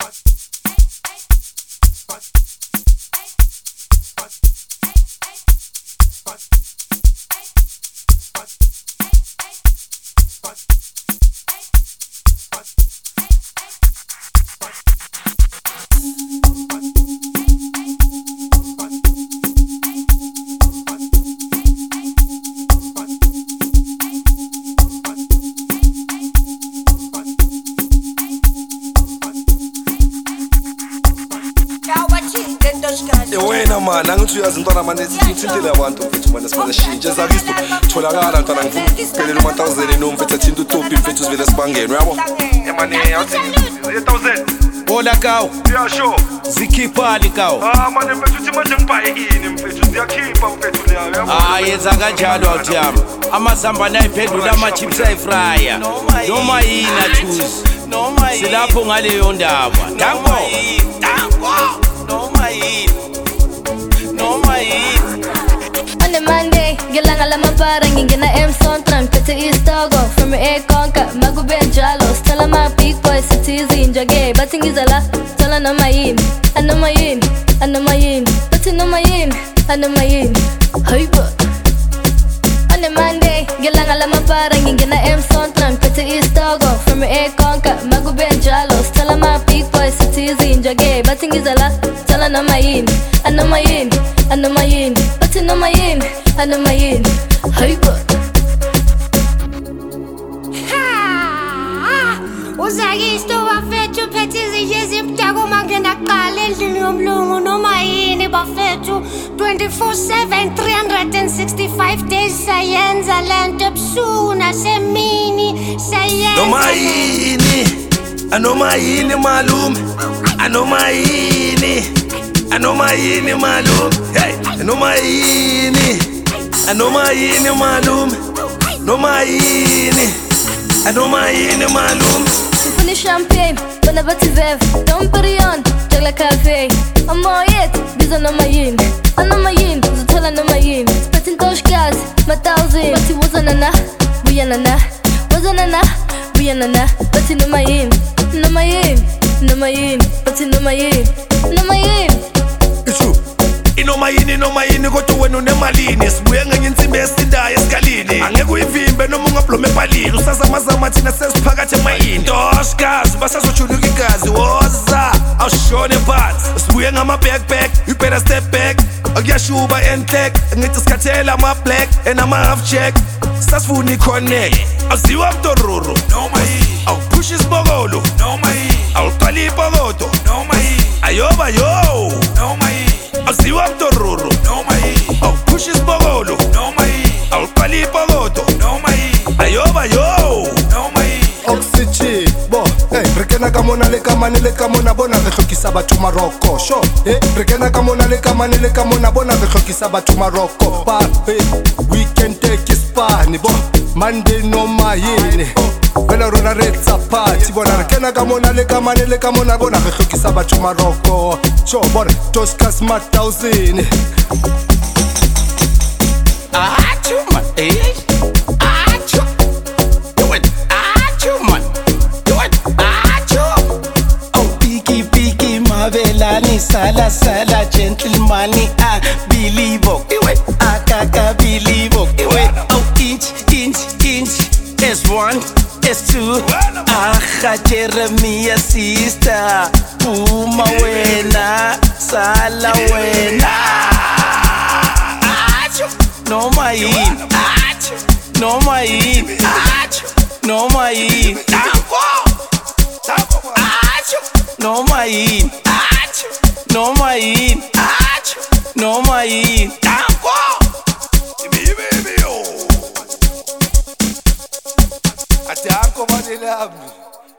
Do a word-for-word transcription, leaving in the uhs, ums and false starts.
Wena man, angithi uyazintwana manje sithintile abantu mfethu manje sibona shintshe zakisto tholakala ntwana ngifuna ukuphelela uma one thousand nomfethu athinta uTopi mfethu sivele sibangene uyabo emani awuthi one thousand Bola kawo yeah sure zikhiphani kawo ah manje mfethu uthi manje ngibhaye ini mfethu ziyakhipha mfethu leyo uyabo ah yenza kanjalo awuthi yami amazambane ayiphendula ama chips ayifrya noma yini athuzi noma yini silapho ngaleyo ndaba danko danko noma yini noma yini. On a Monday, ngilanga lamapara ngingena emsontra ngiphethe istogo from ekonka makube njalo sithola ama big boys sithi izinja ke bathi ngiza la thola noma yini anoma yini anoma yini bathi noma yini anoma yini hayibo. On a Monday, ngilanga lamapara ngingena emsontra ngiphethe istogo from ekonka makube njalo sithola ama big boys sithi izinja ke bathi ngiza la thola noma yini anoma yini anoma yini bathi noma yini anoma yini hayibo. Uzakisto bafethu phethe izinja ezimdaka uma ngena kuqala endlini yomlungu noma yini bafethu twenty-four seven three hundred sixty-five days sayenza lento ebusuku nasemini sayenza noma yini anoma yini malume anoma yini anoma yini malume hey anoma yini anoma yini malume noma yini anoma yini malume sifuni champagne bona bathi veve don't put it on jagla cafe amoyet biza noma yini anoma yini uzothola noma yini siphethe intoshikazi ma thousand bathi wozana na buyana na wozana na buyana na bathi noma yini noma yini noma yini bathi noma yini noma yini Ishu inoma yini noma yini kodwa wena unemalini sibuye ngenye insimbi esindayo esikalini angeke uyivimbe noma ungablome epalini usazamazama thina sesiphakathi emayini toshkazi basazojuluka igazi woza awushone phansi sibuye ngama backpack you better step back akuyashuba entech ngithi sikhathela ama black and ama half check sasifuna iconnect aziwa mtororo noma yini awuphusha isibokolo noma yini awuqala ipokoto noma yini ayoba yo noma yini aziwa mtororo noma yini awuphusha isibokolo noma yini awuqala ipokoto noma yini ayoba yo noma yini oxygen bo hey rekena ka mona le ka mane le ka mona bona re hlokisa batho Maroko sho hey rekena ka mona le ka mane le ka mona bona re hlokisa batho Maroko pa hey we can take Spain bo Monday noma yini bela rona re tsa party bona rekena ka mona le ka mane le ka mona bona re hlokisa batho Maroko sho bona toskas ma thousand ah chuma eh ah chuma do it ah chuma do it ah chuma oh piki piki mabelani sala sala gentleman ah believe it akaka believe it oh inch inch inch S one S two ah Jeremiah sister uma wena sala wena noma yini noma yini noma yini noma yini noma yini noma yini Ati anko manilami